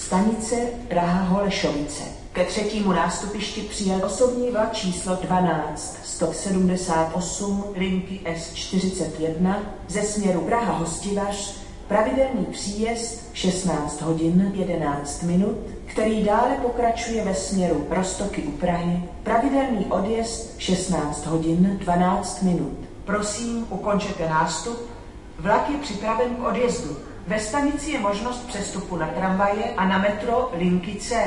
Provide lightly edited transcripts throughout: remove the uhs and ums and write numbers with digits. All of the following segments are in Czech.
Stanice Praha-Holešovice. Ke třetímu nástupišti přijel osobní vlak číslo 12178 linky S41 ze směru Praha-Hostivař, pravidelný příjezd 16 hodin 11 minut, který dále pokračuje ve směru Roztoky u Prahy, pravidelný odjezd 16 hodin 12 minut. Prosím, ukončete nástup. Vlak je připraven k odjezdu. Ve stanici je možnost přestupu na tramvaje a na metro linky C.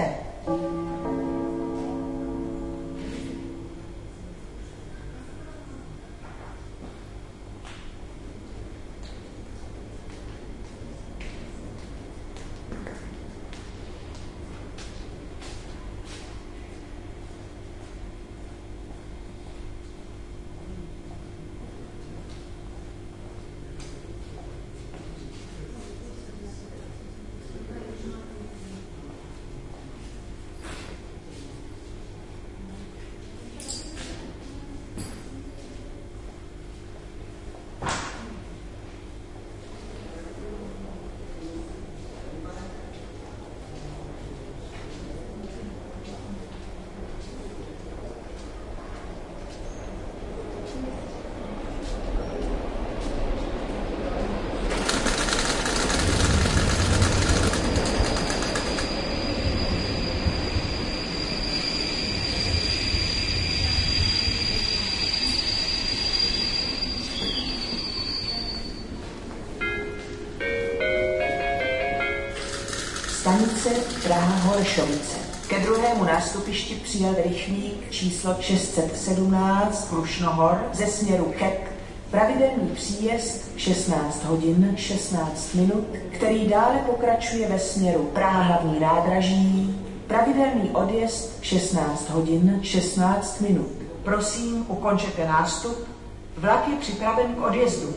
Stanice Praha-Holešovice. Ke druhému nástupišti přijel rychlík číslo 617 Krušnohor ze směru Cheb, pravidelný příjezd 16 hodin 16 minut, který dále pokračuje ve směru Praha hlavní nádraží, pravidelný odjezd 16 hodin 16 minut. Prosím, ukončete nástup. Vlak je připraven k odjezdu.